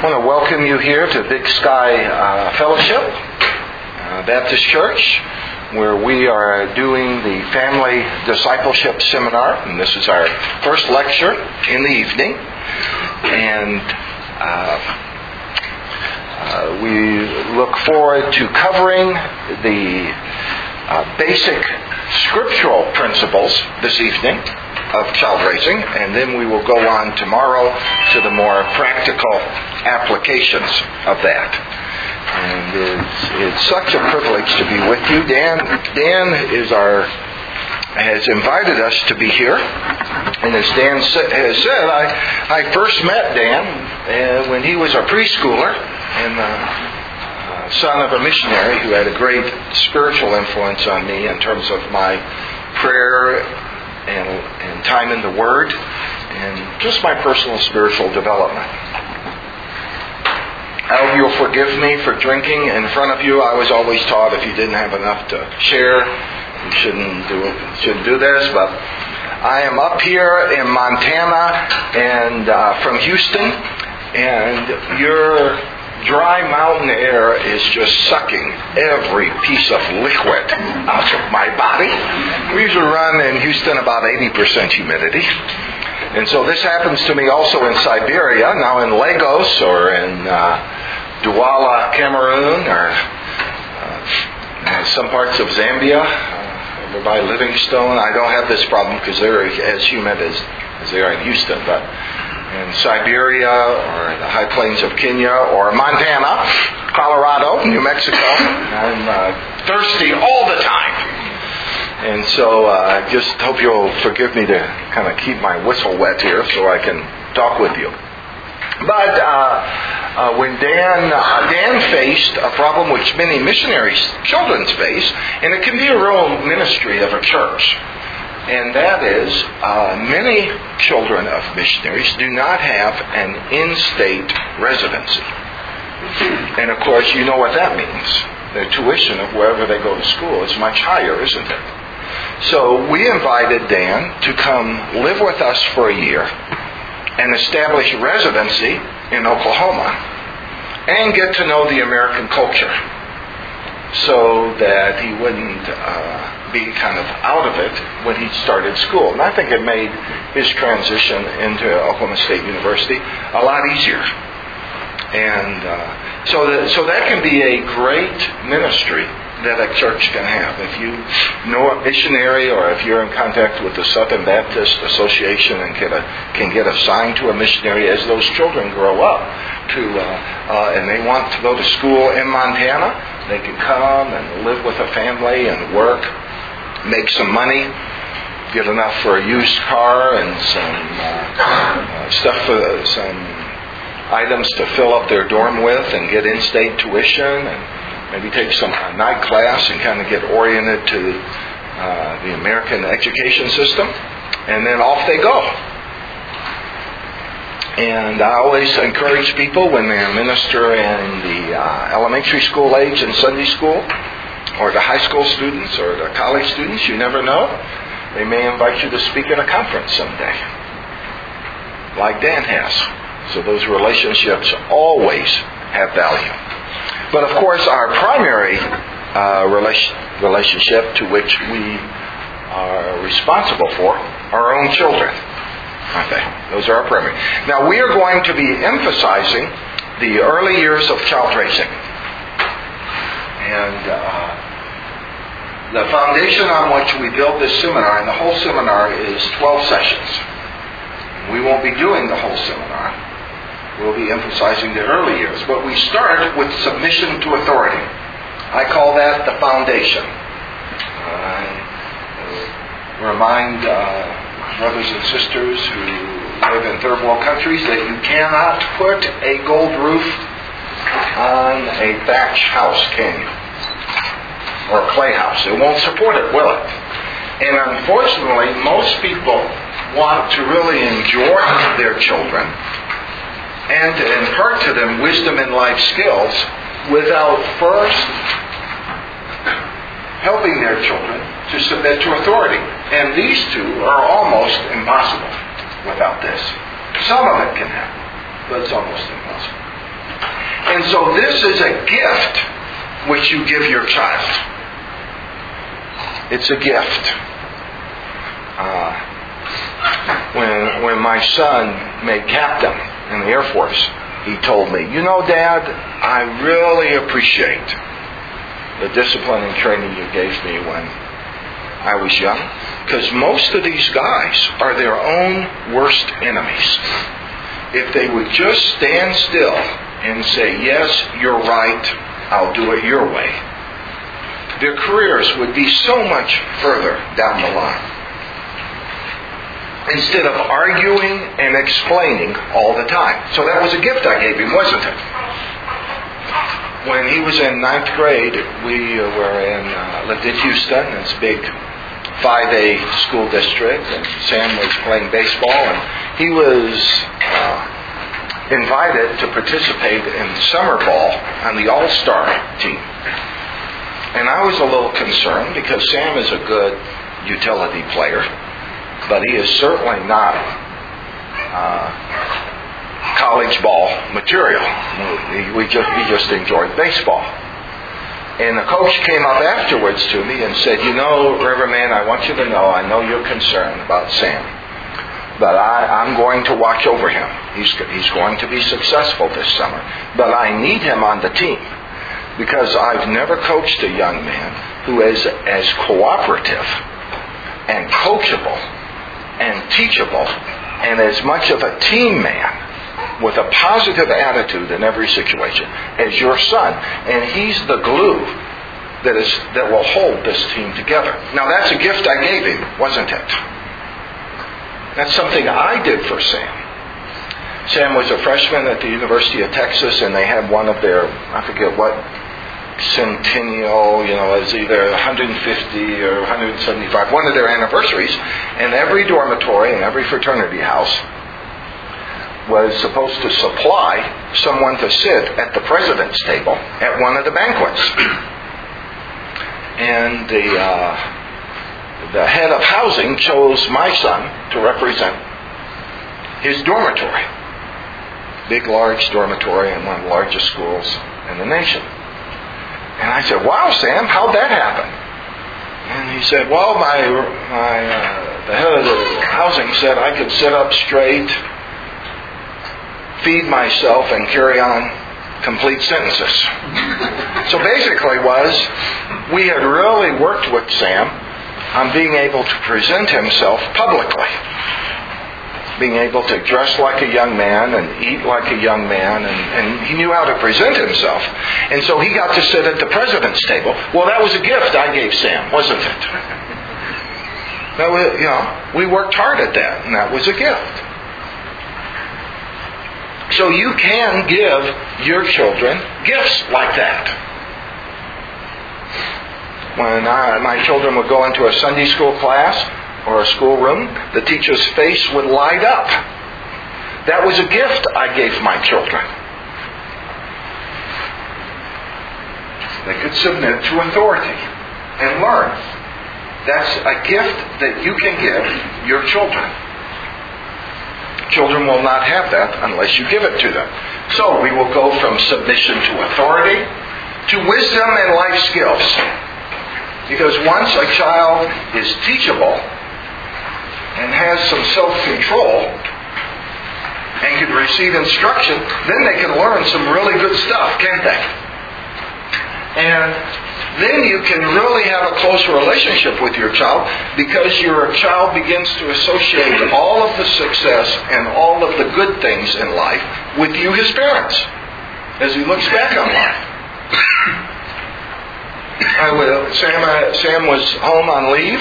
want to welcome you here to Big Sky Fellowship Baptist Church, where we are doing the Family Discipleship Seminar. And this is our first lecture in the evening. And we look forward to covering the basic scriptural principles this evening of child raising, and then we will go on tomorrow to the more practical applications of that. And it's such a privilege to be with you. Dan has invited us to be here, and as Dan has said, I first met Dan when he was a preschooler and son of a missionary who had a great spiritual influence on me in terms of my prayer and time in the Word, and just my personal spiritual development. I hope you'll forgive me for drinking in front of you. I was always taught if you didn't have enough to share, you shouldn't do this, but I am up here in Montana and from Houston, and your dry mountain air is just sucking every piece of liquid out of my body. We usually run in Houston about 80% humidity. And so this happens to me also in Siberia, now in Lagos or in Douala, Cameroon, or some parts of Zambia, over by Livingstone. I don't have this problem because they're as humid as they are in Houston, but in Siberia or the high plains of Kenya or Montana, Colorado, New Mexico, I'm thirsty all the time. And so I just hope you'll forgive me to kind of keep my whistle wet here so I can talk with you. But when Dan faced a problem which many missionaries' children face, and it can be a real ministry of a church, and that is, many children of missionaries do not have an in-state residency. And of course, you know what that means. The tuition of wherever they go to school is much higher, isn't it? So we invited Dan to come live with us for a year and establish residency in Oklahoma and get to know the American culture so that he wouldn't be kind of out of it when he started school. And I think it made his transition into Oklahoma State University a lot easier. And so that can be a great ministry that a church can have. If you know a missionary, or if you're in contact with the Southern Baptist Association and can get assigned to a missionary as those children grow up and they want to go to school in Montana, they can come and live with a family and work, make some money, get enough for a used car and some items to fill up their dorm with, and get in-state tuition, and maybe take some night class and kind of get oriented to the American education system, and then off they go. And I always encourage people when they minister in the elementary school age and Sunday school, or the high school students or the college students, you never know. They may invite you to speak at a conference someday, like Dan has. So those relationships always have value. But of course, our primary relationship to which we are responsible for are our own children. Aren't they? Those are our primary. Now, we are going to be emphasizing the early years of child raising. And the foundation on which we built this seminar, and the whole seminar is 12 sessions. We won't be doing the whole seminar. We'll be emphasizing the early years. But we start with submission to authority. I call that the foundation. Remind brothers and sisters who live in third world countries that you cannot put a gold roof on a thatch house, can you? Or a clay house. It won't support it, will it? And unfortunately, most people want to really enjoy their children and to impart to them wisdom and life skills without first helping their children to submit to authority. And these two are almost impossible without this. Some of it can happen, but it's almost impossible. And so this is a gift which you give your child. It's a gift. When my son made captain in the Air Force, he told me, "You know, Dad, I really appreciate the discipline and training you gave me when I was young, because most of these guys are their own worst enemies. If they would just stand still and say, 'Yes, you're right, I'll do it your way,' their careers would be so much further down the line. Instead of arguing and explaining all the time." So that was a gift I gave him, wasn't it? When he was in 9th grade, we lived in Houston. It's a big 5A school district, and Sam was playing baseball, and he was invited to participate in summer ball on the All-Star team. And I was a little concerned because Sam is a good utility player, but he is certainly not college ball material. He just enjoyed baseball. And the coach came up afterwards to me and said, "You know, Reverend Man, I want you to know, I know you're concerned about Sam, but I'm going to watch over him. He's going to be successful this summer. But I need him on the team, because I've never coached a young man who is as cooperative and coachable and teachable and as much of a team man with a positive attitude in every situation as your son. And he's the glue that will hold this team together." Now that's a gift I gave him, wasn't it? That's something I did for Sam. Sam was a freshman at the University of Texas, and they had one of their, I forget what, centennial, it was either 150 or 175, one of their anniversaries, and every dormitory and every fraternity house was supposed to supply someone to sit at the president's table at one of the banquets. And the head of housing chose my son to represent his dormitory. Big, large dormitory in one of the largest schools in the nation. And I said, "Wow, Sam, how'd that happen?" And he said, "Well, the head of the housing said I could sit up straight, feed myself, and carry on complete sentences." So basically we had really worked with Sam on being able to present himself publicly, being able to dress like a young man and eat like a young man, and he knew how to present himself. And so he got to sit at the president's table. Well, that was a gift I gave Sam, wasn't it? That was, we worked hard at that, and that was a gift. So you can give your children gifts like that. When my children would go into a Sunday school class or a school room, the teacher's face would light up. That was a gift I gave my children. They could submit to authority and learn. That's a gift that you can give your children. Children will not have that unless you give it to them. So we will go from submission to authority to wisdom and life skills. Because once a child is teachable and has some self-control and can receive instruction, then they can learn some really good stuff, can't they? And then you can really have a close relationship with your child, because your child begins to associate all of the success and all of the good things in life with you, his parents, as he looks back on life. Sam was home on leave,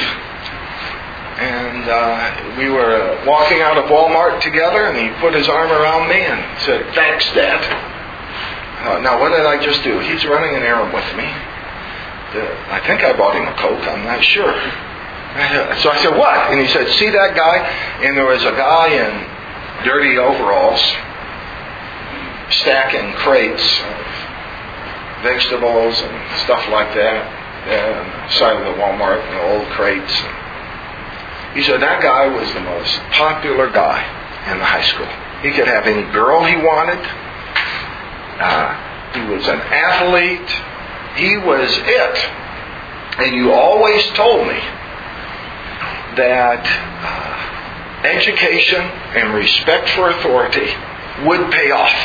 and we were walking out of Walmart together, and he put his arm around me and said, "Thanks, Dad." Now, what did I just do? He's running an errand with me. I think I bought him a Coke. I'm not sure. So I said, "What?" And he said, "See that guy?" And there was a guy in dirty overalls stacking crates of vegetables and stuff like that on the side of the Walmart, old crates. He said that guy was the most popular guy in the high school. He could have any girl he wanted. He was an athlete. He was it. And you always told me that education and respect for authority would pay off.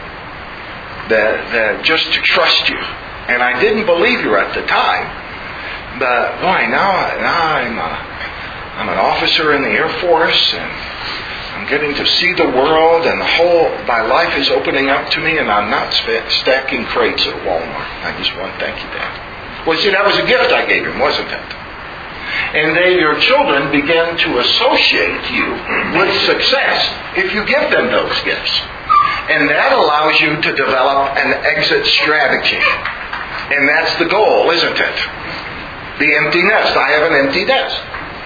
That just to trust you. And I didn't believe you at the time. But boy, now I'm an officer in the Air Force, and I'm getting to see the world, and my life is opening up to me, and I'm not stacking crates at Walmart. I just want to thank you, Dad. Well, see, that was a gift I gave him, wasn't it? And your children begin to associate you with success if you give them those gifts. And that allows you to develop an exit strategy. And that's the goal, isn't it? The empty nest. I have an empty nest.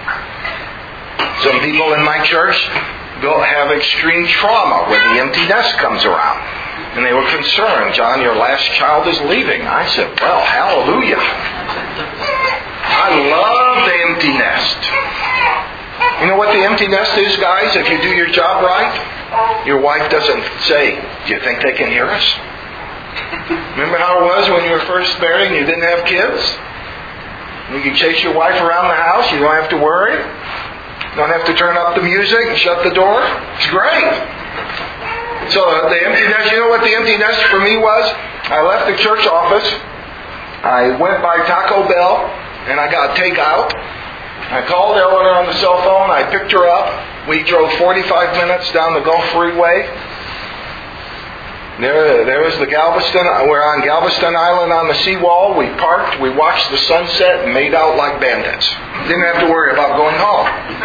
Some people in my church have extreme trauma when the empty nest comes around. And they were concerned, John, your last child is leaving. I said, well, hallelujah. I love the empty nest. You know what the empty nest is, guys? If you do your job right, your wife doesn't say, do you think they can hear us? Remember how it was when you were first married and you didn't have kids? You can chase your wife around the house. You don't have to worry. You don't have to turn up the music and shut the door. It's great. So the empty nest, you know what the empty nest for me was? I left the church office. I went by Taco Bell and I got takeout. I called Eleanor on the cell phone. I picked her up. We drove 45 minutes down the Gulf Freeway. There was the Galveston. We're on Galveston Island on the seawall. We parked. We watched the sunset and made out like bandits. Didn't have to worry about going home.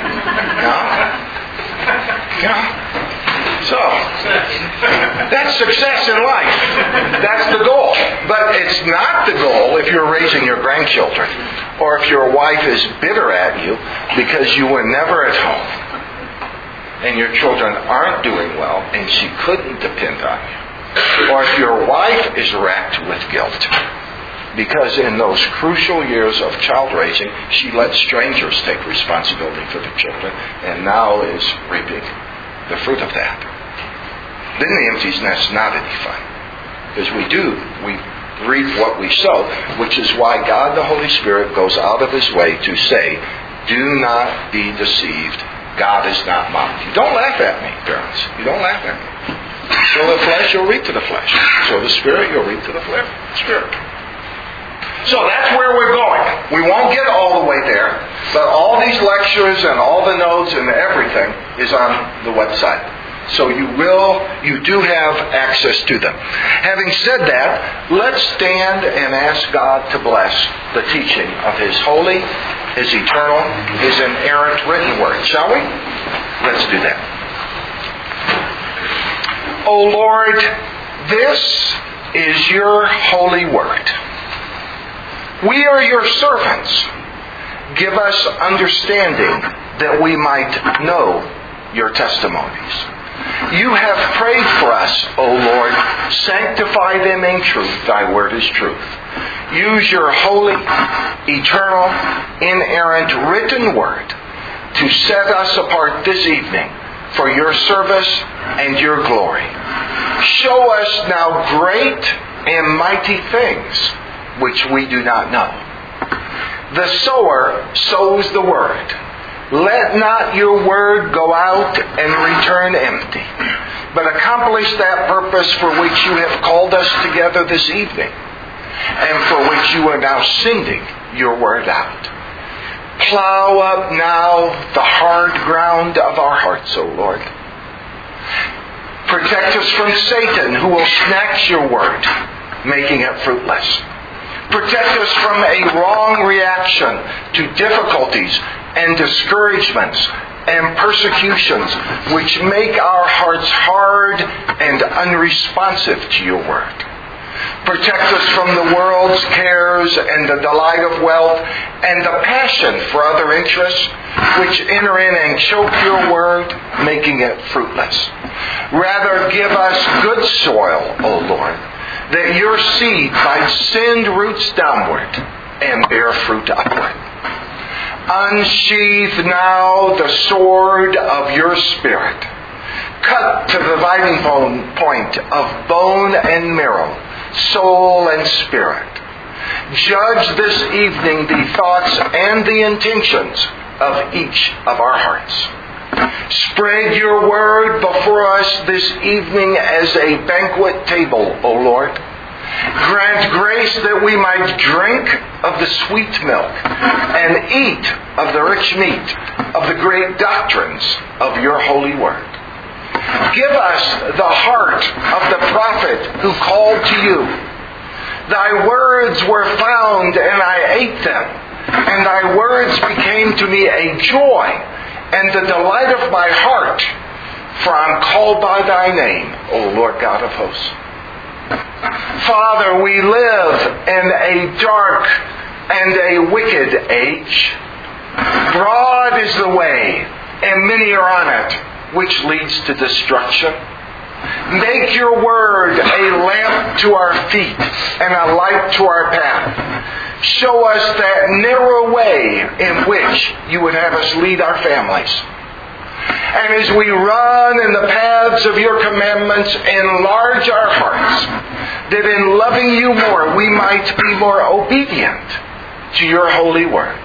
Yeah. So, that's success in life. That's the goal. But it's not the goal if you're raising your grandchildren, or if your wife is bitter at you because you were never at home and your children aren't doing well and she couldn't depend on you. Or if your wife is racked with guilt because in those crucial years of child raising, she let strangers take responsibility for the children and now is reaping the fruit of that. Then the empty nest is not any fun. Because we reap what we sow, which is why God the Holy Spirit goes out of His way to say, do not be deceived. God is not mocked. You don't laugh at me, parents. You don't laugh at me. Sow the flesh, you'll reap to the flesh. Sow the Spirit, you'll reap to the Spirit. So that's where we're going. We won't get all the way there, but all these lectures and all the notes and everything is on the website. So you do have access to them. Having said that, let's stand and ask God to bless the teaching of His holy, His eternal, His inerrant written word. Shall we? Let's do that. O Lord, this is your holy word. We are your servants. Give us understanding that we might know your testimonies. You have prayed for us, O Lord. Sanctify them in truth. Thy word is truth. Use your holy, eternal, inerrant written word to set us apart this evening for your service and your glory. Show us now great and mighty things which we do not know. The sower sows the word. Let not your word go out and return empty, but accomplish that purpose for which you have called us together this evening, and for which you are now sending your word out. Plow up now the hard ground of our hearts, O Lord. Protect us from Satan, who will snatch your word, making it fruitless. Protect us from a wrong reaction to difficulties and discouragements and persecutions which make our hearts hard and unresponsive to your word. Protect us from the world's cares and the delight of wealth and the passion for other interests which enter in and choke your word, making it fruitless. Rather, give us good soil, O Lord, that your seed might send roots downward and bear fruit upward. Unsheathe now the sword of your Spirit. Cut to the dividing point of bone and marrow, soul, and spirit. Judge this evening the thoughts and the intentions of each of our hearts. Spread your word before us this evening as a banquet table, O Lord. Grant grace that we might drink of the sweet milk and eat of the rich meat of the great doctrines of your holy word. Give us the heart of the prophet who called to you. Thy words were found, and I ate them, and thy words became to me a joy and the delight of my heart, for I am called by thy name, O Lord God of hosts. Father, we live in a dark and a wicked age. Broad is the way, and many are on it, which leads to destruction. Make your word a lamp to our feet and a light to our path. Show us that narrow way in which you would have us lead our families. And as we run in the paths of your commandments, enlarge our hearts, that in loving you more, we might be more obedient to your holy word.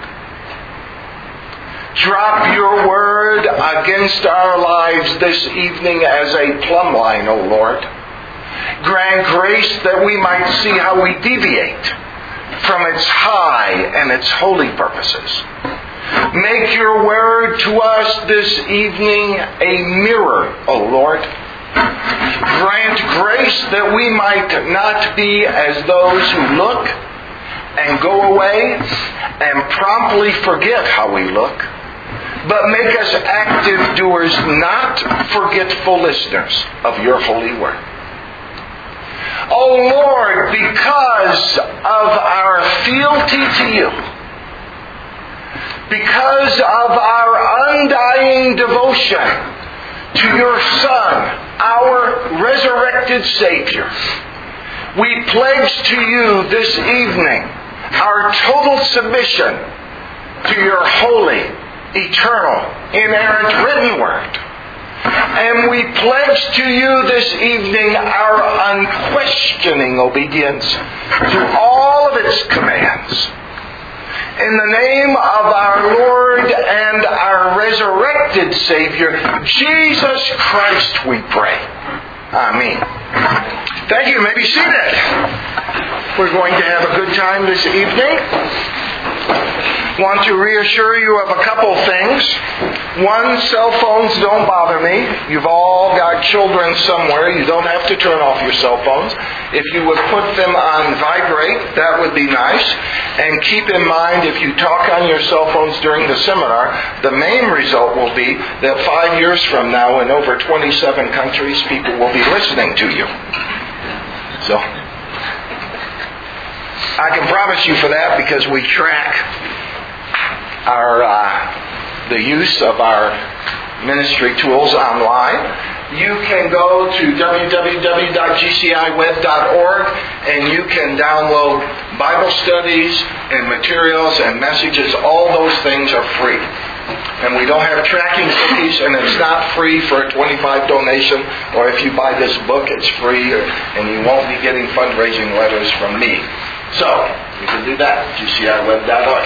Drop your word against our lives this evening as a plumb line, O Lord. Grant grace that we might see how we deviate from its high and its holy purposes. Make your word to us this evening a mirror, O Lord. Grant grace that we might not be as those who look and go away and promptly forget how we look, but make us active doers, not forgetful listeners of your holy word. O Lord, because of our fealty to you, because of our undying devotion to your Son, our resurrected Savior, we pledge to you this evening our total submission to your holy, eternal, inerrant written word. And we pledge to you this evening our unquestioning obedience to all of its commands. In the name of our Lord and our resurrected Savior, Jesus Christ, we pray. Amen. Thank you. You may be seated. We're going to have a good time this evening. Want to reassure you of a couple things. One, cell phones don't bother me. You've all got children somewhere. You don't have to turn off your cell phones. If you would put them on vibrate, that would be nice. And keep in mind, if you talk on your cell phones during the seminar, the main result will be that 5 years from now, in over 27 countries, people will be listening to you. So, I can promise you for that, because we track the use of our ministry tools online. You can go to www.gciweb.org and you can download Bible studies and materials and messages. All those things are free. And we don't have tracking cookies, and it's not free for a $25 donation, or if you buy this book, it's free, and you won't be getting fundraising letters from me. So, you can do that, gciweb.org.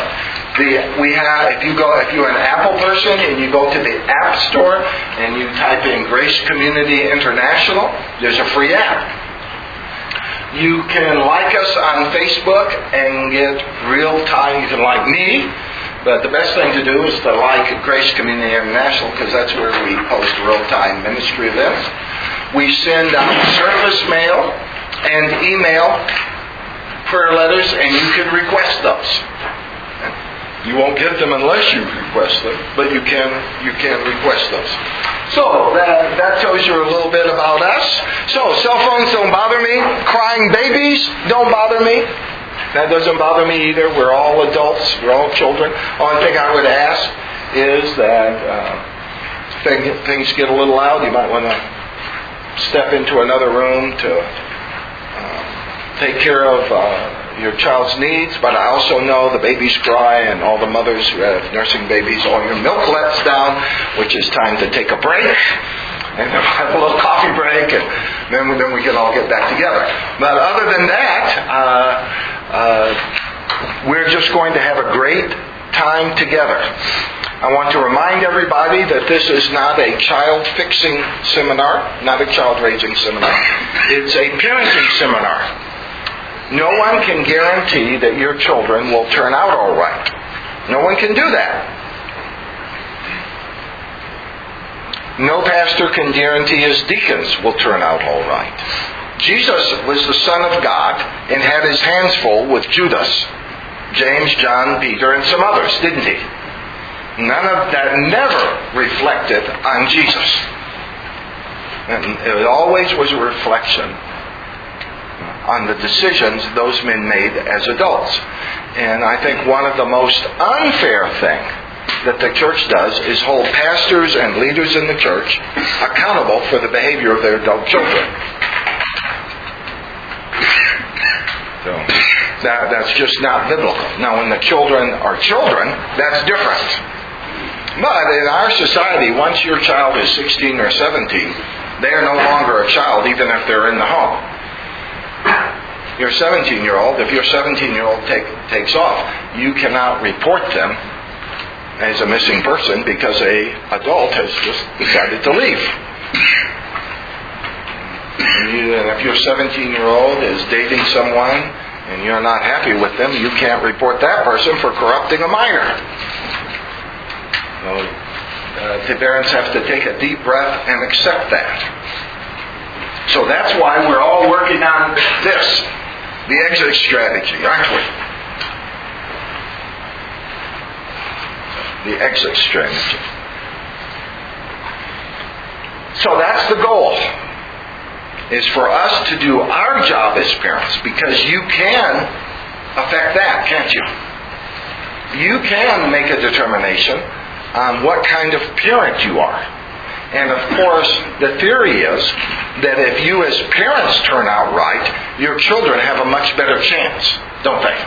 If you're an Apple person and you go to the App Store and you type in Grace Community International, there's a free app. You can like us on Facebook and get real time. You can like me, but the best thing to do is to like Grace Community International, because that's where we post real-time ministry events. We send out service mail and email prayer letters, and you can request those. You won't get them unless you request them, but you can request those. So that tells you a little bit about us. So cell phones don't bother me. Crying babies don't bother me. That doesn't bother me either. We're all adults. We're all children. Only thing I would ask is that things get a little loud, you might want to step into another room to take care of your child's needs. But I also know the babies cry, and all the mothers who have nursing babies, all your milk lets down, which is time to take a break. and then we'll have a little coffee break, and then we can all get back together. But other than that, we're just going to have a great time together. I want to remind everybody that this is not a child-fixing seminar, not a child-raising seminar. It's a parenting seminar. No one can guarantee that your children will turn out all right. No one can do that. No pastor can guarantee his deacons will turn out all right. Jesus was the Son of God and had his hands full with Judas, James, John, Peter, and some others, didn't he? None of that never reflected on Jesus. And it always was a reflection on the decisions those men made as adults. And I think one of the most unfair things that the church does is hold pastors and leaders in the church accountable for the behavior of their adult children. So that's just not biblical. Now, when the children are children, that's different. But in our society, once your child is 16 or 17, they are no longer a child, even if they're in the home. Your 17-year-old, if your 17-year-old takes off, you cannot report them as a missing person because an adult has just decided to leave. And if your 17-year-old is dating someone and you're not happy with them, you can't report that person for corrupting a minor. So, the parents have to take a deep breath and accept that. So that's why we're all working on this, the exit strategy, aren't we? The exit strategy. So that's the goal, is for us to do our job as parents, because you can affect that, can't you? You can make a determination on what kind of parent you are. And of course, the theory is that if you as parents turn out right, your children have a much better chance, don't they?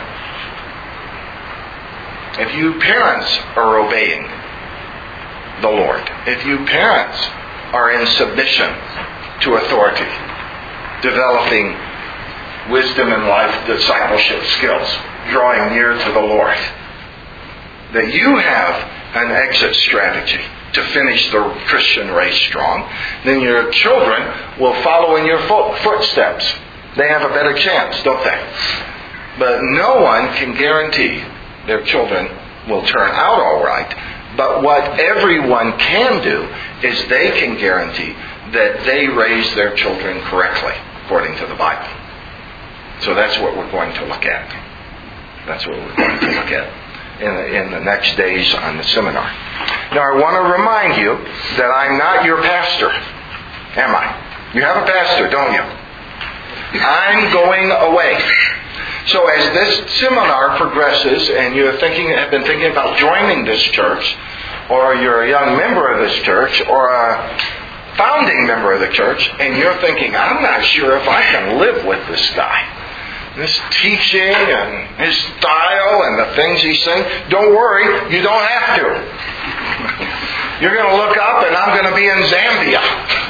If you parents are obeying the Lord, if you parents are in submission to authority, developing wisdom and life discipleship skills, drawing near to the Lord, that you have an exit strategy to finish the Christian race strong, then your children will follow in your footsteps. They have a better chance, don't they? But no one can guarantee their children will turn out all right. But what everyone can do is they can guarantee that they raise their children correctly, according to the Bible. So that's what we're going to look at. That's what we're going to look at in the next days on the seminar. Now, I want to remind you that I'm not your pastor, am I? You have a pastor, don't you? I'm going away. So as this seminar progresses and you have been thinking about joining this church, or you're a young member of this church, or a founding member of the church, and you're thinking, I'm not sure if I can live with this guy. This teaching and his style and the things he's saying. Don't worry, you don't have to. You're going to look up and I'm going to be in Zambia.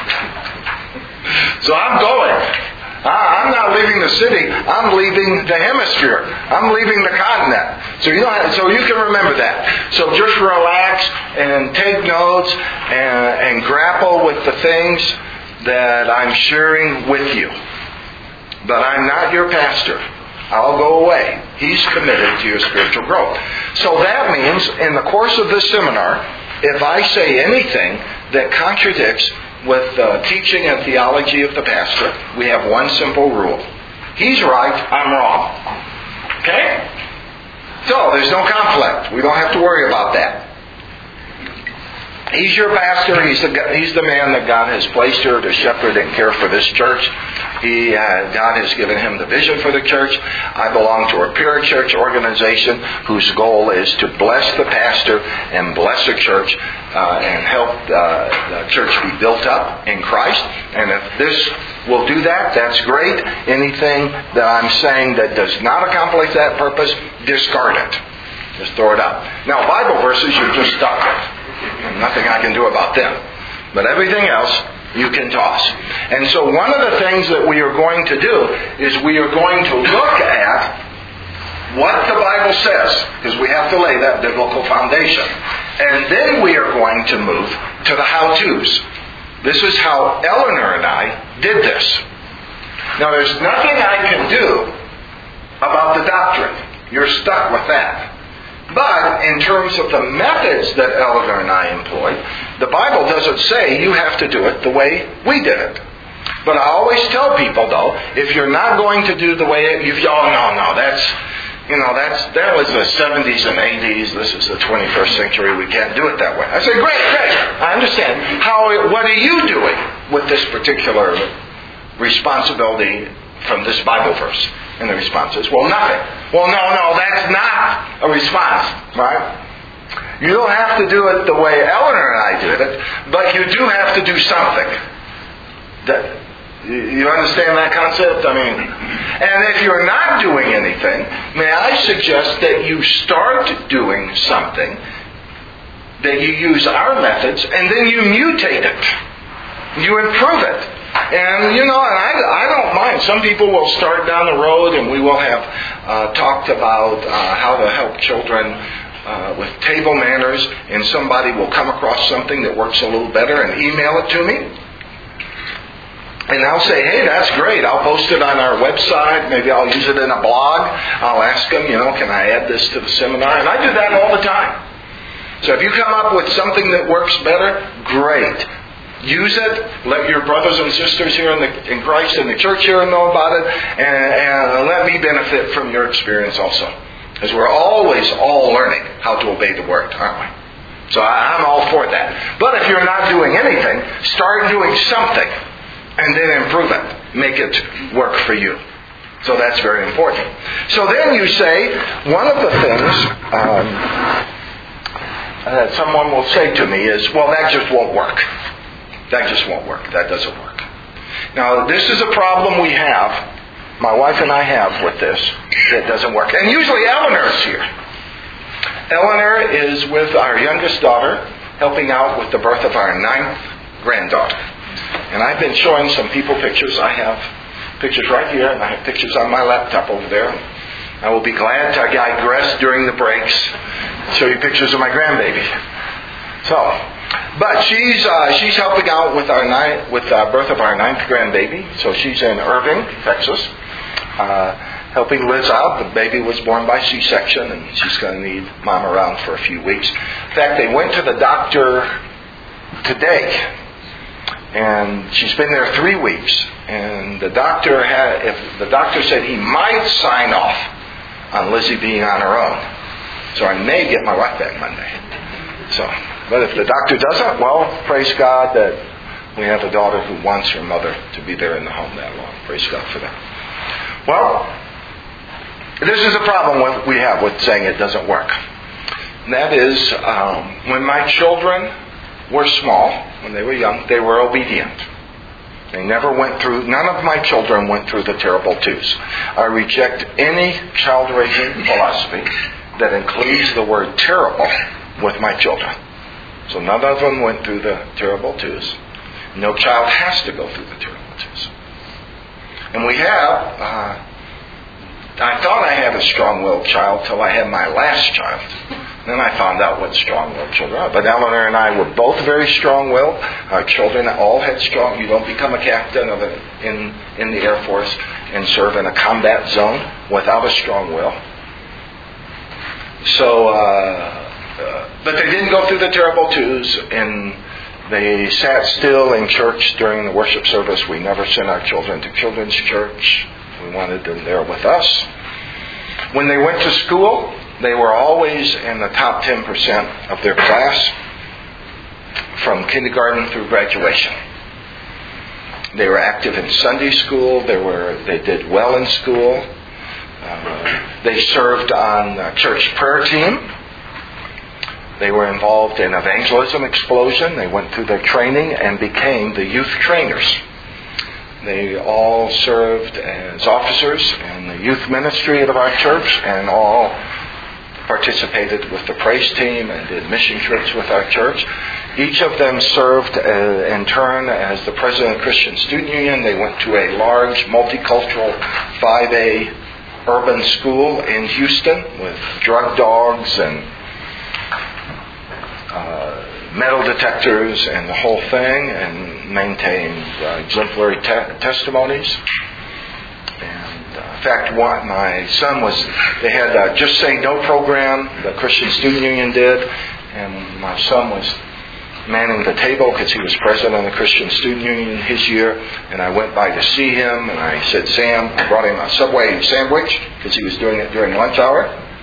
So I'm going. I'm not leaving the city. I'm leaving the hemisphere. I'm leaving the continent. So you can remember that. So just relax and take notes and grapple with the things that I'm sharing with you. But I'm not your pastor. I'll go away. He's committed to your spiritual growth. So that means in the course of this seminar, if I say anything that contradicts with the teaching and theology of the pastor, we have one simple rule. He's right, I'm wrong. Okay? So there's no conflict. We don't have to worry about that. He's your pastor. He's the man that God has placed here to shepherd and care for this church. God has given him the vision for the church. I belong to a parachurch organization whose goal is to bless the pastor and bless the church and help the church be built up in Christ. And if this will do that, that's great. Anything that I'm saying that does not accomplish that purpose, discard it. Just throw it out. Now, Bible verses you're just stuck with. Nothing I can do about them. But everything else, you can toss. And so one of the things that we are going to do is we are going to look at what the Bible says, because we have to lay that biblical foundation. And then we are going to move to the how-tos. This is how Eleanor and I did this. Now, there's nothing I can do about the doctrine. You're stuck with that. But in terms of the methods that Eleanor and I employed, the Bible doesn't say you have to do it the way we did it. But I always tell people, though, if you're not going to do the way that was the 70s and 80s. This is the 21st century. We can't do it that way. I say, great. I understand. What are you doing with this particular responsibility from this Bible verse? And the response is, well, nothing. Well, no, that's not a response, right? You don't have to do it the way Eleanor and I did it, but you do have to do something. You understand that concept? And if you're not doing anything, may I suggest that you start doing something, that you use our methods, and then you mutate it. You improve it. And, I don't mind. Some people will start down the road, and we will have talked about how to help children with table manners, and somebody will come across something that works a little better and email it to me. And I'll say, hey, that's great. I'll post it on our website. Maybe I'll use it in a blog. I'll ask them, can I add this to the seminar? And I do that all the time. So if you come up with something that works better, great. Use it. Let your brothers and sisters here in Christ in the church here know about it. And let me benefit from your experience also. Because we're always all learning how to obey the Word, aren't we? So I'm all for that. But if you're not doing anything, start doing something. And then improve it. Make it work for you. So that's very important. So then you say, one of the things that someone will say to me is, well, that just won't work. That just won't work. That doesn't work. Now, this is a problem we have, my wife and I have with this. It doesn't work. And usually Eleanor is here. Eleanor is with our youngest daughter, helping out with the birth of our 9th granddaughter. And I've been showing some people pictures. I have pictures right here, and I have pictures on my laptop over there. I will be glad to digress during the breaks, show you pictures of my grandbaby. But she's helping out with the birth of our 9th grandbaby. So she's in Irving, Texas, helping Liz out. The baby was born by C-section, and she's going to need Mom around for a few weeks. In fact, they went to the doctor today. And she's been there 3 weeks, and the doctor said he might sign off on Lizzie being on her own. So I may get my wife back Monday. But if the doctor doesn't, well, praise God that we have a daughter who wants her mother to be there in the home that long. Praise God for that. Well, this is a problem we have with saying it doesn't work. And that is, when my children were small, when they were young, they were obedient. They never went through, none of my children went through the terrible twos. I reject any child raising philosophy that includes the word terrible with my children. So none of them went through the terrible twos. No child has to go through the terrible twos. And we have, I thought I had a strong-willed child till I had my last child. Then I found out what strong-willed children are. But Eleanor and I were both very strong-willed. Our children all had strong. You don't become a captain in the Air Force and serve in a combat zone without a strong will. So, but they didn't go through the terrible twos, and they sat still in church during the worship service. We never sent our children to children's church. We wanted them there with us. When they went to school, they were always in the top 10% of their class from kindergarten through graduation. They were active in Sunday school. They did well in school. They served on the church prayer team. They were involved in evangelism explosion. They went through their training and became the youth trainers. They all served as officers in the youth ministry of our church and all participated with the praise team and did mission trips with our church. Each of them served in turn as the president of Christian Student Union. They went to a large multicultural 5A urban school in Houston with drug dogs and metal detectors and the whole thing, and maintained exemplary testimonies. And in fact, my son they had a Just Say No program, the Christian Student Union did, and my son was manning the table because he was president of the Christian Student Union his year, and I went by to see him, and I said, Sam, I brought him a Subway sandwich because he was doing it during lunch hour.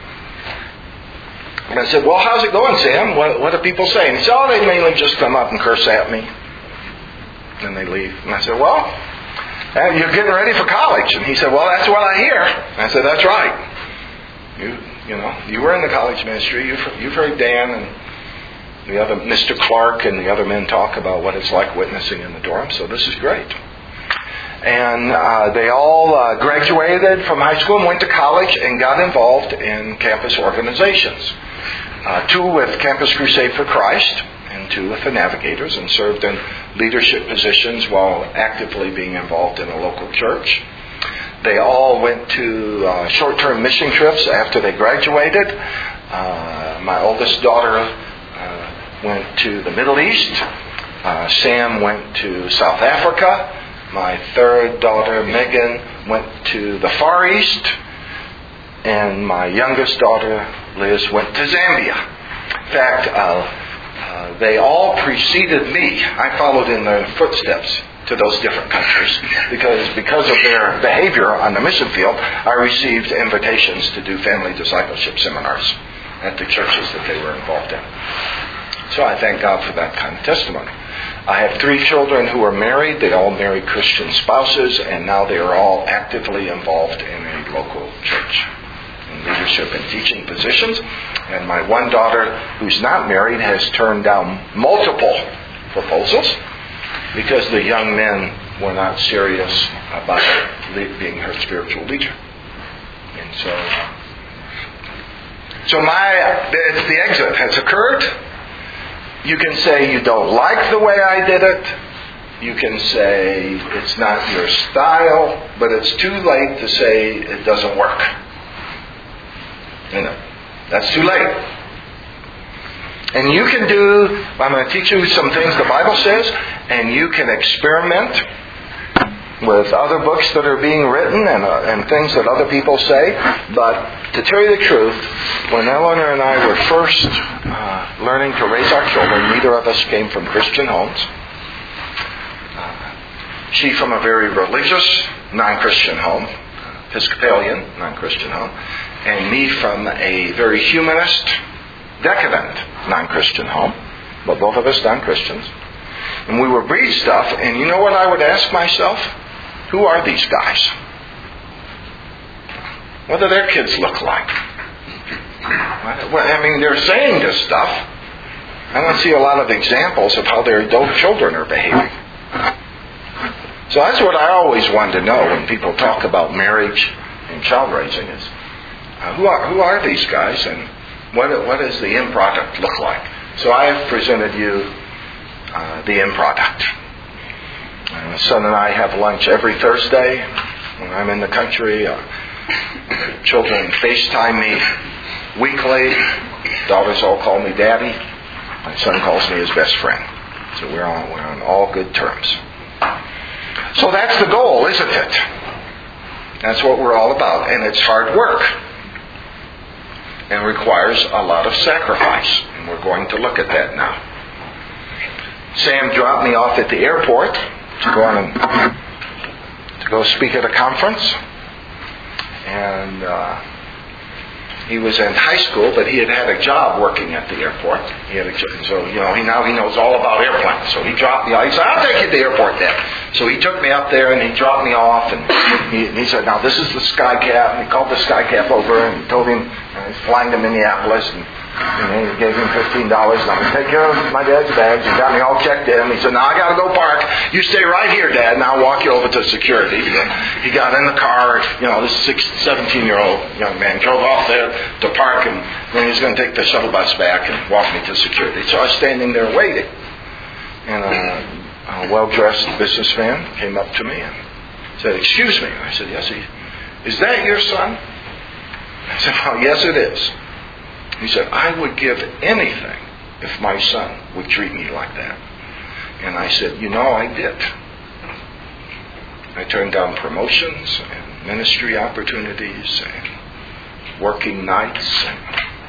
And I said, well, how's it going, Sam? What do people say? And he said, oh, they mainly just come up and curse at me. And they leave. And I said, well, you're getting ready for college. And he said, well, that's what I hear. And I said, that's right. You were in the college ministry. You've heard Dan and the other Mr. Clark and the other men talk about what it's like witnessing in the dorm. So this is great. And they all graduated from high school and went to college and got involved in campus organizations. 2 with Campus Crusade for Christ and 2 with the Navigators, and served in leadership positions while actively being involved in a local church. They all went to short-term mission trips after they graduated. My oldest daughter went to the Middle East. Sam went to South Africa. My third daughter, Megan, went to the Far East. And my youngest daughter, Liz, went to Zambia. In fact, they all preceded me. I followed in their footsteps to those different countries because of their behavior on the mission field, I received invitations to do family discipleship seminars at the churches that they were involved in. So I thank God for that kind of testimony. I have 3 children who are married. They all married Christian spouses, and now they are all actively involved in a local church in leadership and teaching positions. And my one daughter, who's not married, has turned down multiple proposals because the young men were not serious about being her spiritual leader. And so the exit has occurred. You can say you don't like the way I did it. You can say it's not your style, but it's too late to say it doesn't work. That's too late. And you can I'm going to teach you some things the Bible says, and you can experiment with other books that are being written and things that other people say. But to tell you the truth, when Eleanor and I were first learning to raise our children, neither of us came from Christian homes. She from a very religious, non-Christian home, Episcopalian, non-Christian home, and me from a very humanist, decadent, non-Christian home, but both of us non-Christians. And we would read stuff, and you know what I would ask myself? Who are these guys? What do their kids look like? I mean, they're saying this stuff. I don't see a lot of examples of how their adult children are behaving. So that's what I always wanted to know when people talk about marriage and child raising is, who are these guys, and what does the end product look like? So I have presented you the end product. My son and I have lunch every Thursday when I'm in the country. Children FaceTime me weekly. Daughters all call me Daddy. My son calls me his best friend. So we're on all good terms. So that's the goal, isn't it? That's what we're all about. And it's hard work. And requires a lot of sacrifice. And we're going to look at that now. Sam dropped me off at the airport to go speak at a conference. And he was in high school, but he had a job working at the airport. So now he knows all about airplanes. So he dropped me off. He said, I'll take you to the airport then. So he took me up there and he dropped me off. And he said, now this is the Sky Cap. And he called the Sky Cap over and told him, he's flying to Minneapolis, and he gave him $15. And I'm going to take care of my dad's bags. He got me all checked in. He said, now I got to go park. You stay right here, Dad, and I'll walk you over to security. And he got in the car. This 17-year-old young man drove off there to park, and then he was going to take the shuttle bus back and walk me to security. So I was standing there waiting. And a well-dressed businessman came up to me and said, excuse me. I said, yes. Is that your son? I said, well, yes, it is. He said, I would give anything if my son would treat me like that. And I said, I did. I turned down promotions and ministry opportunities and working nights and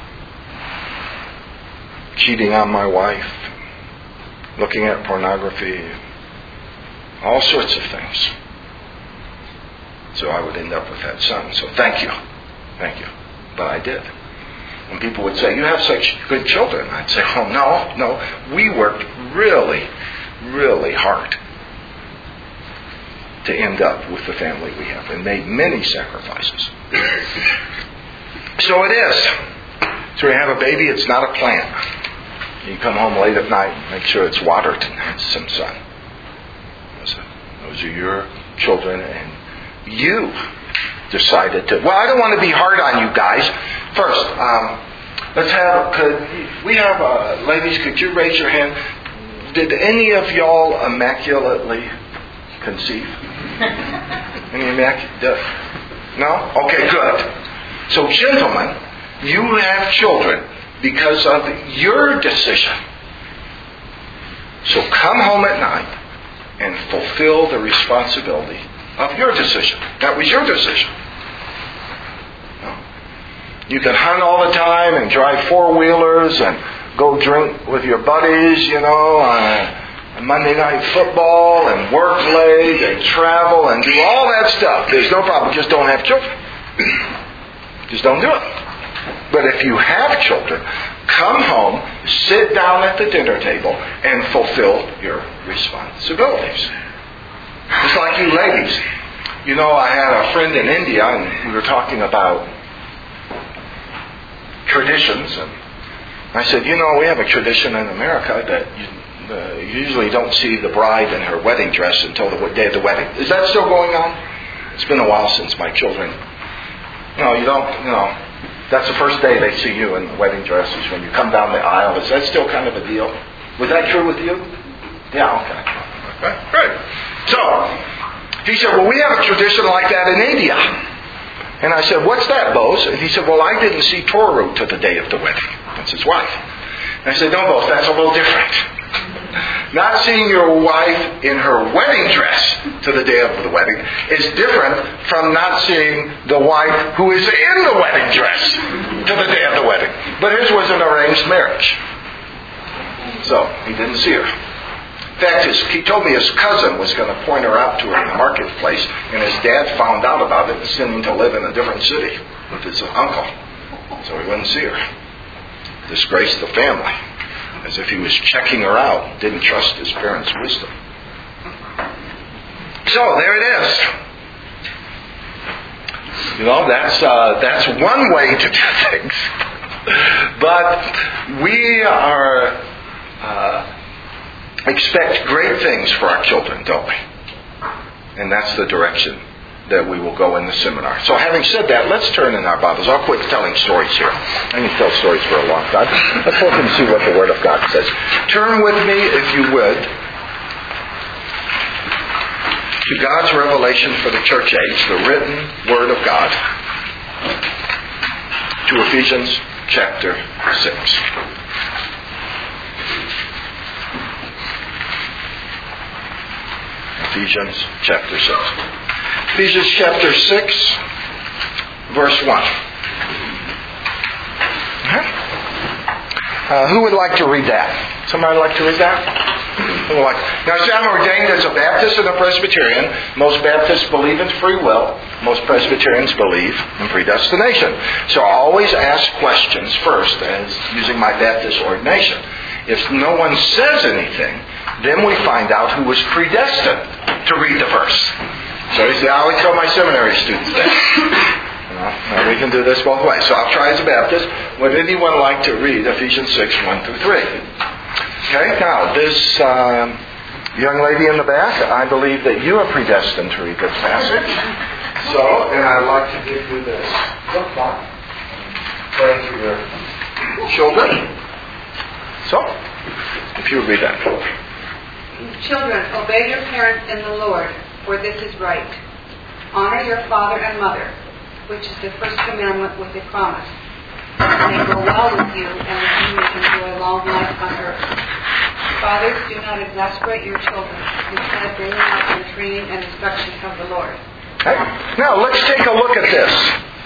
cheating on my wife, looking at pornography, all sorts of things. So I would end up with that son. So thank you. But I did. And people would say, you have such good children. I'd say, oh, no. We worked really, really hard to end up with the family we have and made many sacrifices. So it is. So when you have a baby, it's not a plant. You come home late at night and make sure it's watered and has some sun. Those are your children, and you decided to. Well, I don't want to be hard on you guys. First, ladies, could you raise your hand? Did any of y'all immaculately conceive? No? Okay, good. So, gentlemen, you have children because of your decision. So come home at night and fulfill the responsibility of your decision. That was your decision. You can hunt all the time and drive four-wheelers and go drink with your buddies, on Monday Night Football and work late and travel and do all that stuff. There's no problem. Just don't have children. Just don't do it. But if you have children, come home, sit down at the dinner table, and fulfill your responsibilities. Just like you ladies. I had a friend in India, and we were talking about traditions, and I said, we have a tradition in America that you usually don't see the bride in her wedding dress until the day of the wedding. Is that still going on? It's been a while since my children. That's the first day they see you in wedding dresses when you come down the aisle. Is that still kind of a deal? Was that true with you? Yeah, okay. Good. So, he said, well, we have a tradition like that in India. And I said, what's that, Bose? And he said, well, I didn't see Toru to the day of the wedding. That's his wife. And I said, no, Bose, that's a little different. Not seeing your wife in her wedding dress to the day of the wedding is different from not seeing the wife who is in the wedding dress to the day of the wedding. But his was an arranged marriage. So, he didn't see her. In fact, he told me his cousin was going to point her out to her in the marketplace, and his dad found out about it and sent him to live in a different city with his uncle. So he wouldn't see her. Disgraced the family. As if he was checking her out. Didn't trust his parents' wisdom. So, there it is. That's one way to do things. But we expect great things for our children, don't we? And that's the direction that we will go in the seminar. So having said that, let's turn in our Bibles. I'll quit telling stories here. I can tell stories for a long time. Let's look and see what the Word of God says. Turn with me, if you would, to God's revelation for the church age, the written Word of God, to Ephesians chapter 6. Ephesians chapter 6. Ephesians chapter 6, verse 1. Who would like to read that? Somebody like to read that? Now, see, I'm ordained as a Baptist and a Presbyterian. Most Baptists believe in free will. Most Presbyterians believe in predestination. So I always ask questions first as using my Baptist ordination. If no one says anything, then we find out who was predestined to read the verse. So I always tell my seminary students that. Now we can do this both ways. So I'll try as a Baptist. Would anyone like to read Ephesians 6, 1 through 3? Okay, now this young lady in the back, I believe that you are predestined to read this passage. So, and I'd like to give you this bookmark. Praying for your children. So, if you read that. Children, obey your parents in the Lord, for this is right. Honor your father and mother, which is the first commandment with a promise. And they go well with you, and that you may enjoy a long life on earth. Fathers, do not exasperate your children. Instead, bring them up in training and instruction of the Lord. Okay. Now, let's take a look at this.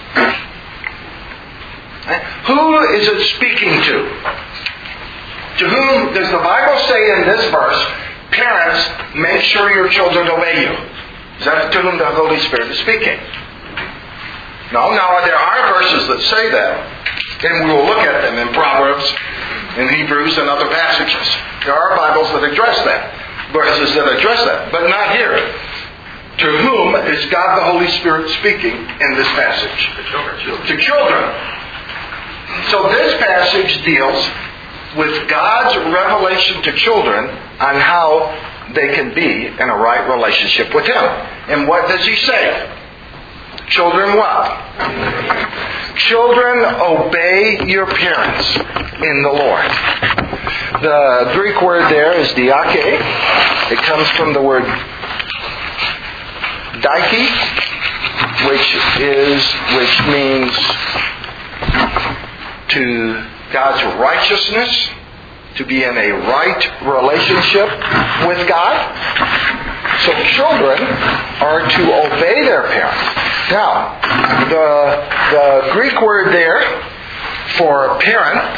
Who is it speaking to? To whom does the Bible say in this verse, parents, make sure your children obey you? Is that to whom the Holy Spirit is speaking? No, there are verses that say that. And we will look at them in Proverbs, in Hebrews, and other passages. There are Bibles that address that. Verses that address that. But not here. To whom is God the Holy Spirit speaking in this passage? To children. So this passage deals with God's revelation to children on how they can be in a right relationship with Him. And what does He say? Children what? Children, obey your parents in the Lord. The Greek word there is diake. It comes from the word dike, which means to God's righteousness, to be in a right relationship with God. So children are to obey their parents. Now, the Greek word there for parent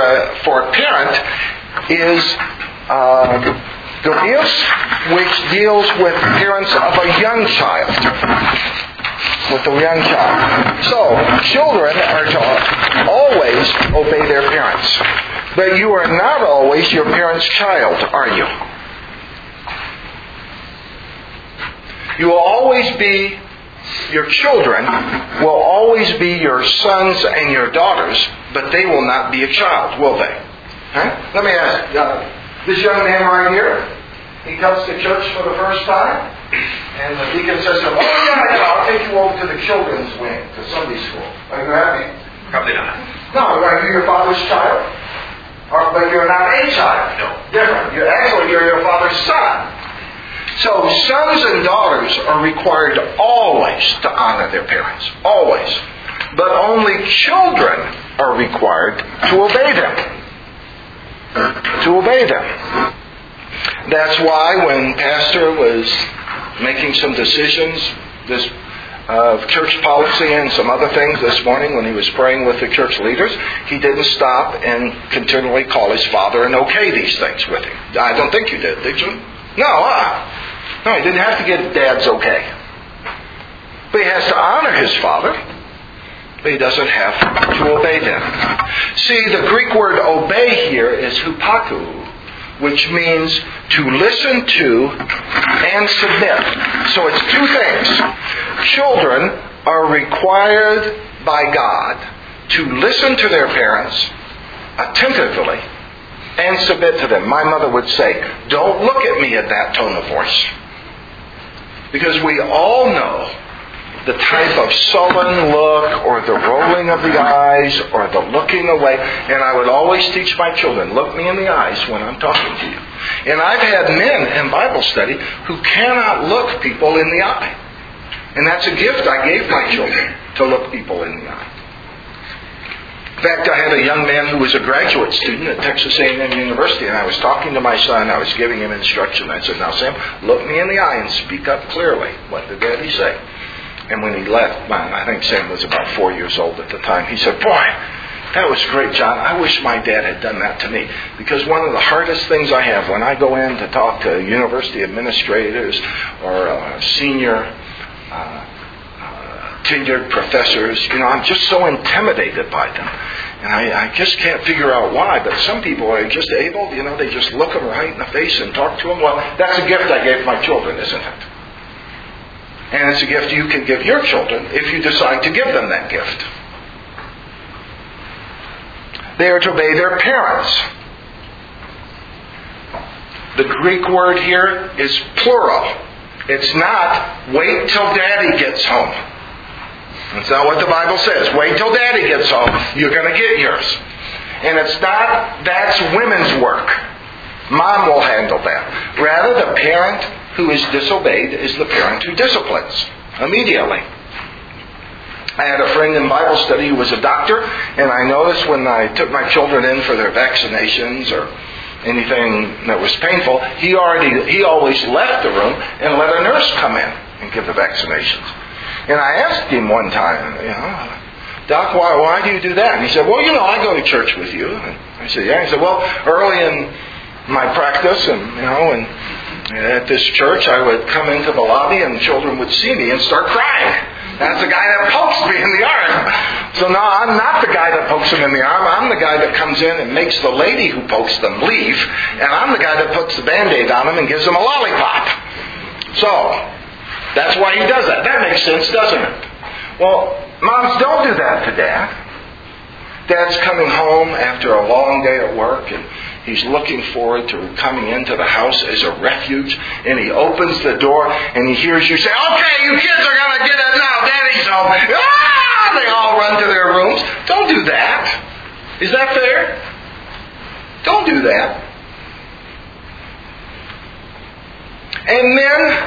is Godios, which deals with parents of a young child. With a young child. So, children are to always obey their parents. But you are not always your parents' child, are you? You will always be, your children will always be your sons and your daughters, but they will not be a child, will they? Huh? Let me ask, this young man right here, he comes to church for the first time, and the deacon says to him, I'll take you over to the children's wing, to Sunday school. Are you happy? Probably not. No, are you your father's child? But you're not a child. No. Different. You're your father's son. So sons and daughters are required always to honor their parents. Always. But only children are required to obey them. To obey them. That's why when Pastor was making some decisions of church policy and some other things this morning when he was praying with the church leaders, he didn't stop and continually call his father and okay these things with him. I don't think you did you? No, no, he didn't have to get Dad's okay. But he has to honor his father, but he doesn't have to obey them. See, the Greek word obey here is hupaku, which means to listen to and submit. So it's two things. Children are required by God to listen to their parents attentively and submit to them. My mother would say, don't look at me at that tone of voice. Because we all know the type of sullen look or the rolling of the eyes or the looking away. And I would always teach my children, look me in the eyes when I'm talking to you. And I've had men in Bible study who cannot look people in the eye. And that's a gift I gave my children, to look people in the eye. In fact, I had a young man who was a graduate student at Texas A&M University, and I was talking to my son. I was giving him instruction. I said, now, Sam, look me in the eye and speak up clearly. What did Daddy say? And when he left, I think Sam was about 4 years old at the time, he said, boy, that was great, John. I wish my dad had done that to me. Because one of the hardest things I have when I go in to talk to university administrators or senior tenured professors, I'm just so intimidated by them. And I just can't figure out why. But some people are just able, they just look them right in the face and talk to them. Well, that's a gift I gave my children, isn't it? And it's a gift you can give your children if you decide to give them that gift. They are to obey their parents. The Greek word here is plural. It's not, wait till Daddy gets home. That's not what the Bible says. Wait till Daddy gets home. You're going to get yours. And it's not, that's women's work. Mom will handle that. Rather, the parent who is disobeyed is the parent who disciplines immediately. I had a friend in Bible study who was a doctor, and I noticed when I took my children in for their vaccinations or anything that was painful, he always left the room and let a nurse come in and give the vaccinations. And I asked him one time, Doc, why do you do that? And he said, well, I go to church with you. And I said, yeah. He said, well, early in my practice and at this church, I would come into the lobby and children would see me and start crying. That's the guy that pokes me in the arm. So no, I'm not the guy that pokes them in the arm. I'm the guy that comes in and makes the lady who pokes them leave. And I'm the guy that puts the Band-Aid on them and gives them a lollipop. So, that's why he does that. That makes sense, doesn't it? Well, moms, don't do that to Dad. Dad's coming home after a long day at work and he's looking forward to coming into the house as a refuge, and he opens the door and he hears you say, okay, you kids are going to get it now, Daddy's home. Ah! They all run to their rooms. Don't do that. Is that fair? Don't do that. And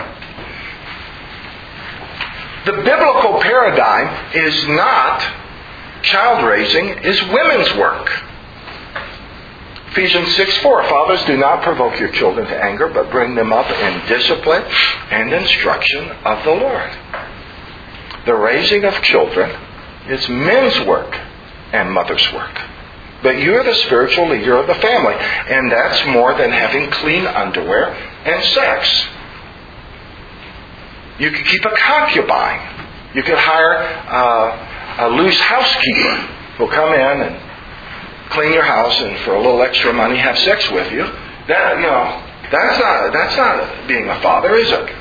then, the biblical paradigm is not child raising, is women's work. Ephesians 6:4, fathers, do not provoke your children to anger, but bring them up in discipline and instruction of the Lord. The raising of children is men's work and mother's work. But you're the spiritual leader of the family, and that's more than having clean underwear and sex. You could keep a concubine. You could hire a loose housekeeper who'll come in and clean your house and for a little extra money have sex with you. That's not being a father, is it?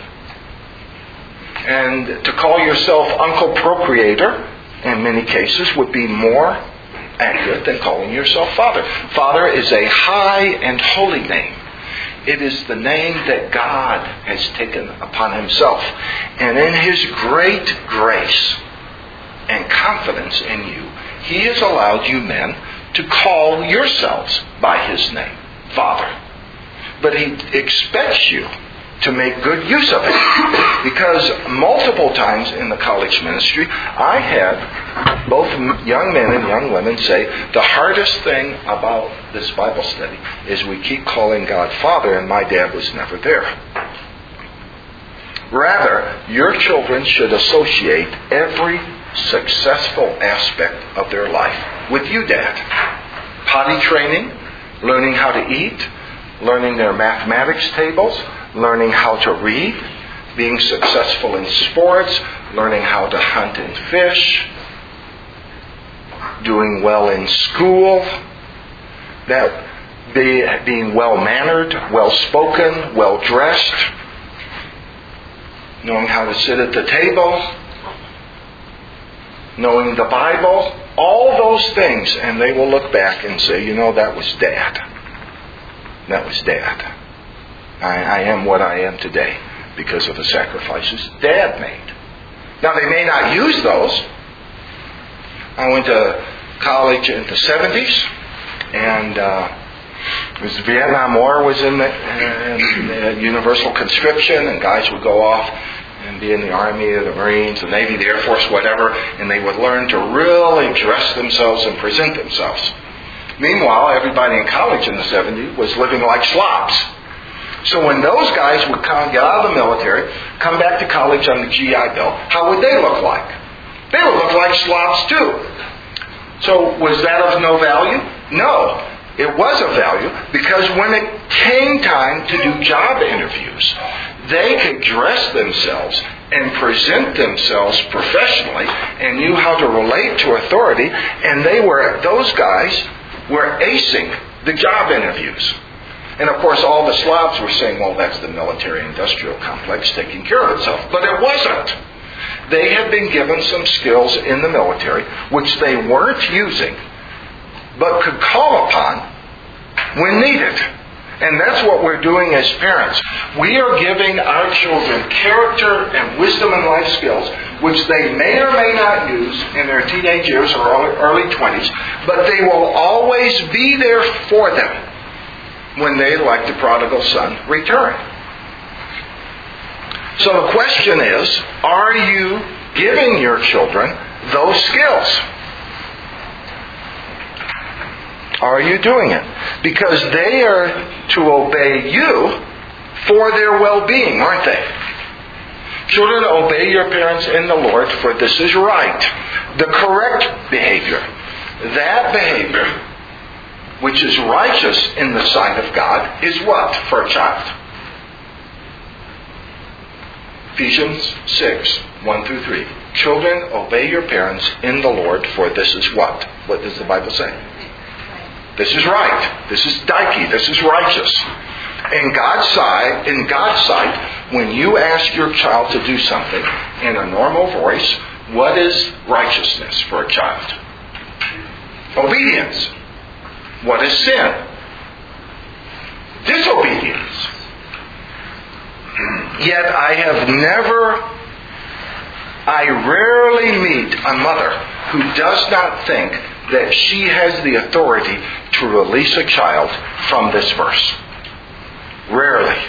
And to call yourself Uncle Procreator in many cases would be more accurate than calling yourself Father. Father is a high and holy name. It is the name that God has taken upon Himself. And in His great grace and confidence in you, He has allowed you men to call yourselves by His name, Father. But He expects you to make good use of it. Because multiple times in the college ministry, I had both young men and young women say, the hardest thing about this Bible study is we keep calling God Father, and my dad was never there. Rather, your children should associate every successful aspect of their life with you, Dad. Potty training, learning how to eat, learning their mathematics tables, learning how to read, being successful in sports, learning how to hunt and fish, doing well in school, being well-mannered, well-spoken, well-dressed, knowing how to sit at the table, knowing the Bible, all those things, and they will look back and say, that was Dad. That was Dad. I am what I am today because of the sacrifices Dad made. Now, they may not use those. I went to college in the 70s, and the Vietnam War was in the universal conscription, and guys would go off and be in the Army or the Marines, the Navy, the Air Force, whatever, and they would learn to really dress themselves and present themselves. Meanwhile, everybody in college in the 70s was living like slobs. So when those guys would get out of the military, come back to college on the GI Bill, how would they look like? They would look like slobs too. So was that of no value? No. It was of value because when it came time to do job interviews, they could dress themselves and present themselves professionally and knew how to relate to authority, and those guys were acing the job interviews. And of course all the Slavs were saying, well, that's the military-industrial complex taking care of itself. But it wasn't. They had been given some skills in the military which they weren't using, but could call upon when needed. And that's what we're doing as parents. We are giving our children character and wisdom and life skills which they may or may not use in their teenage years or early 20s, but they will always be there for them when they, like the prodigal son, return. So the question is, are you giving your children those skills? Are you doing it? Because they are to obey you for their well-being, aren't they? Children, obey your parents in the Lord, for this is right. The correct behavior, that behavior which is righteous in the sight of God, is what for a child? Ephesians 6, 1 through 3. Children, obey your parents in the Lord, for this is what? What does the Bible say? This is right. This is dike. This is righteous. In God's sight, when you ask your child to do something in a normal voice, what is righteousness for a child? Obedience. What is sin? Disobedience. Yet I rarely meet a mother who does not think that she has the authority to release a child from this verse. Rarely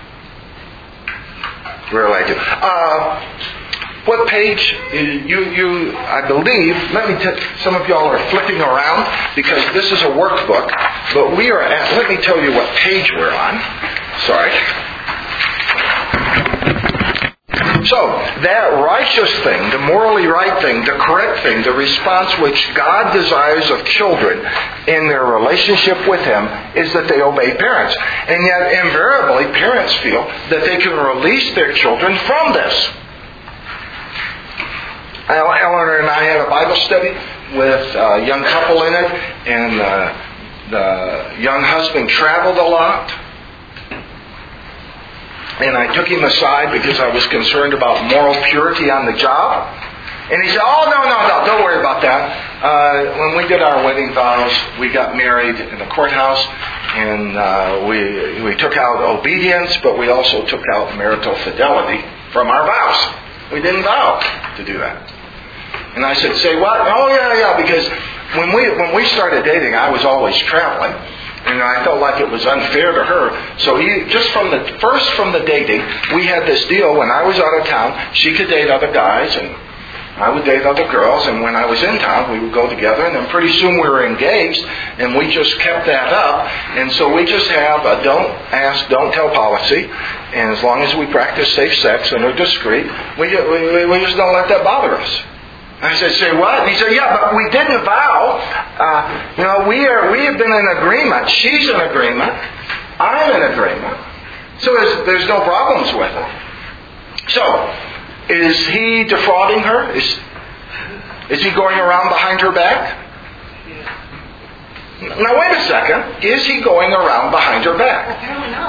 I do. What page you I believe, some of y'all are flipping around because this is a workbook, but we are at, let me tell you what page we're on. Sorry. So, that righteous thing, the morally right thing, the correct thing, the response which God desires of children in their relationship with Him is that they obey parents. And yet, invariably, parents feel that they can release their children from this. Eleanor and I had a Bible study with a young couple in it, and the young husband traveled a lot. And I took him aside because I was concerned about moral purity on the job. And he said, oh, no, don't worry about that. When we did our wedding vows, we got married in the courthouse, and we took out obedience, but we also took out marital fidelity from our vows. We didn't vow to do that. And I said, say what? Oh, yeah, because when we started dating, I was always traveling. And I felt like it was unfair to her. So from the dating, we had this deal. When I was out of town, she could date other guys, and I would date other girls. And when I was in town, we would go together. And then pretty soon we were engaged, and we just kept that up. And so we just have a don't ask, don't tell policy. And as long as we practice safe sex and are discreet, we just don't let that bother us. I said, say what? And he said, yeah, but we didn't vow. We have been in agreement. She's in agreement. I'm in agreement. So theres no problems with it. So, is he defrauding her? Is he going around behind her back? Now wait a second. Is he going around behind her back?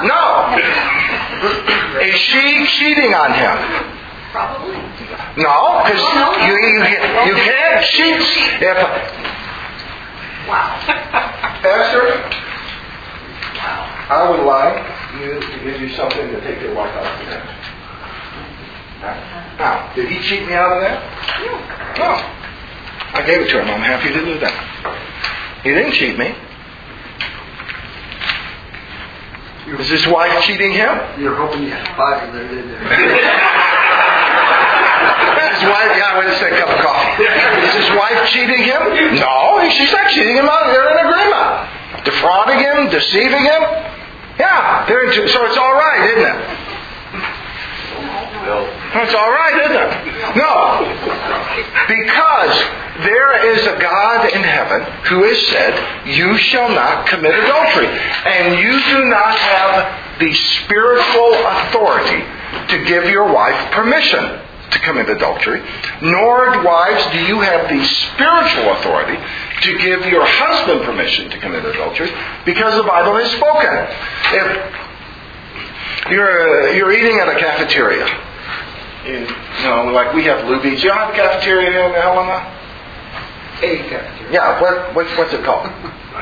No. Is she cheating on him? Probably. No, because you can't cheat. Wow. Esther, wow. I would like to give you something to take your wife out of that. Now, did he cheat me out of that? No. I gave it to him. I'm happy to do that. He didn't cheat me. Is his wife cheating him? You're hoping you had 5 of them in there. His wife, wait a second, cup of coffee. Is his wife cheating him? No, she's not cheating him out. They're in agreement. Defrauding him, deceiving him. Yeah, so it's all right, isn't it? It's all right, isn't it? No. Because there is a God in heaven who has said, you shall not commit adultery. And you do not have the spiritual authority to give your wife permission to commit adultery, nor, wives, do you have the spiritual authority to give your husband permission to commit adultery, because the Bible has spoken. If you're eating at a cafeteria, like we have Luby's. You have a cafeteria here in Helena? A cafeteria. Yeah, what's it called?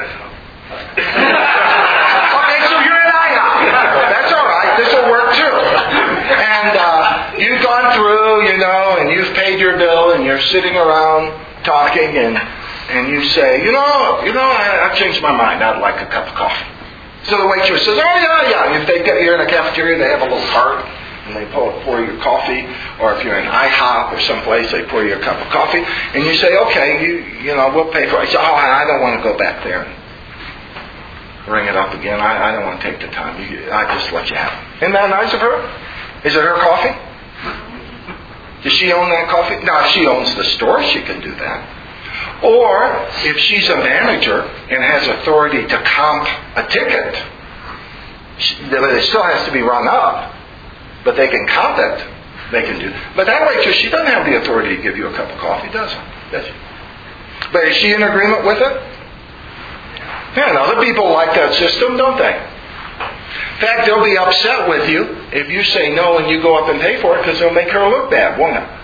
Okay, so you're in IHOP. That's all right. This will work too. And you've gone through, and you've paid your bill, and you're sitting around talking, and you say, I've changed my mind. I'd like a cup of coffee. So the waitress says, oh yeah. If you're in a cafeteria, they have a little cart, and they pour your coffee. Or if you're in IHOP or someplace, they pour you a cup of coffee, and you say, okay, we'll pay for it. I say, I don't want to go back there and ring it up again. I don't want to take the time. I just let you have it. Isn't that nice of her? Is it her coffee? Does she own that coffee? No, if she owns the store, she can do that. Or if she's a manager and has authority to comp a ticket, it still has to be run up, but they can comp it. They can do. But that waitress, she doesn't have the authority to give you a cup of coffee, does she? But is she in agreement with it? Yeah, and other people like that system, don't they? In fact, they'll be upset with you if you say no and you go up and pay for it, because they'll make her look bad, won't it?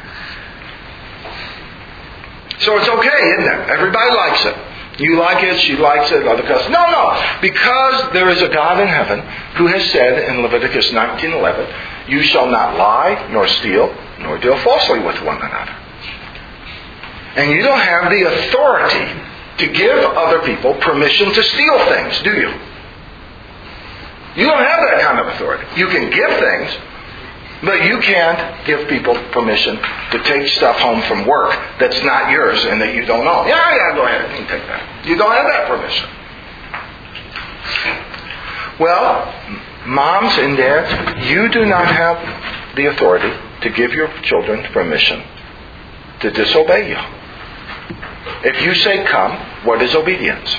So it's okay, isn't it? Everybody likes it. You like it, she likes it, other customers. No. Because there is a God in heaven who has said in Leviticus 19:11, you shall not lie, nor steal, nor deal falsely with one another. And you don't have the authority to give other people permission to steal things, do you? You don't have that kind of authority. You can give things, but you can't give people permission to take stuff home from work that's not yours and that you don't own. Yeah, go ahead. You can take that. You don't have that permission. Well, moms and dads, you do not have the authority to give your children permission to disobey you. If you say come, what is obedience?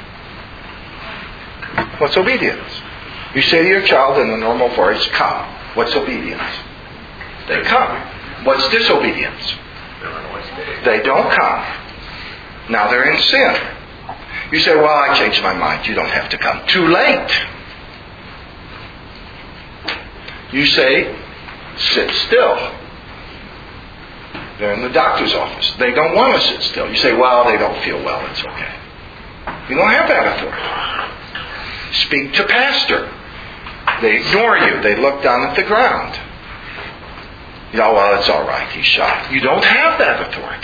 What's obedience? You say to your child in a normal voice, come. What's obedience? They come. What's disobedience? They don't come. Now they're in sin. You say, well, I changed my mind. You don't have to come. Too late. You say, sit still. They're in the doctor's office. They don't want to sit still. You say, well, they don't feel well. It's okay. You don't have that authority. Speak to pastor. They ignore you. They look down at the ground. Well, it's all right. He's shy. You don't have that authority.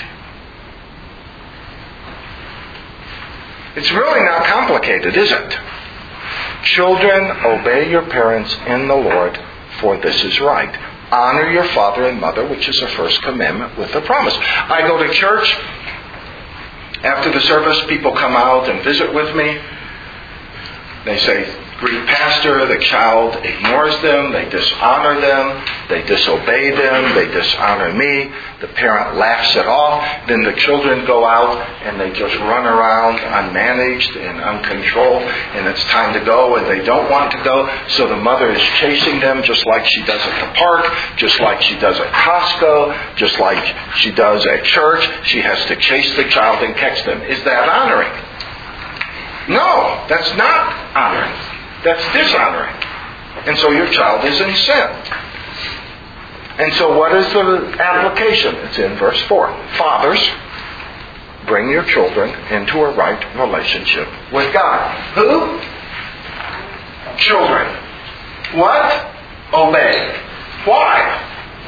It's really not complicated, is it? Children, obey your parents in the Lord, for this is right. Honor your father and mother, which is the first commandment with a promise. I go to church. After the service, people come out and visit with me. They say, greet pastor. The child ignores them. They dishonor them. They disobey them. They dishonor me. The parent laughs it off. Then the children go out and they just run around unmanaged and uncontrolled. And it's time to go and they don't want to go. So the mother is chasing them just like she does at the park, just like she does at Costco, just like she does at church. She has to chase the child and catch them. Is that honoring? No, that's not honoring. That's dishonoring. And so your child is in sin. And so what is the application? It's in verse 4. Fathers, bring your children into a right relationship with God. Who? Children. What? Obey. Why?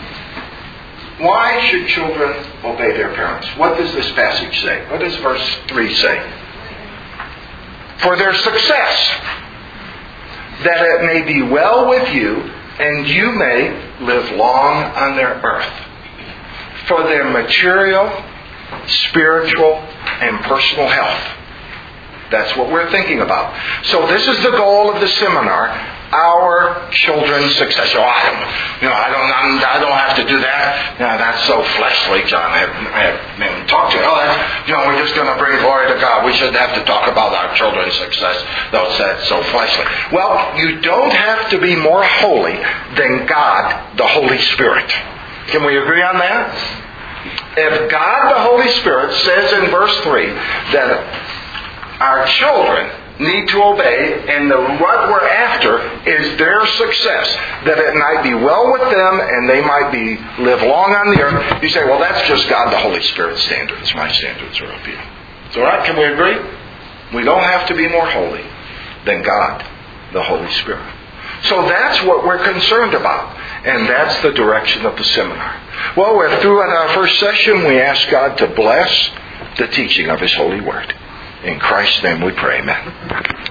Why should children obey their parents? What does this passage say? What does verse 3 say? For their success, that it may be well with you, and you may live long on their earth. For their material, spiritual, and personal health. That's what we're thinking about. So this is the goal of the seminar. Our children's success. I don't have to do that. That's so fleshly, John. I haven't talked to you. We're just going to bring glory to God. We shouldn't have to talk about our children's success. That's so fleshly. Well, you don't have to be more holy than God, the Holy Spirit. Can we agree on that? If God the Holy Spirit says in verse 3 that our children need to obey, and what we're after is their success, that it might be well with them and they might live long on the earth, you say, well, that's just God the Holy Spirit's standards. My standards are up here. So, right, can we agree? We don't have to be more holy than God the Holy Spirit. So that's what we're concerned about. And that's the direction of the seminar. Well, we're through in our first session. We ask God to bless the teaching of His holy word. In Christ's name we pray, amen.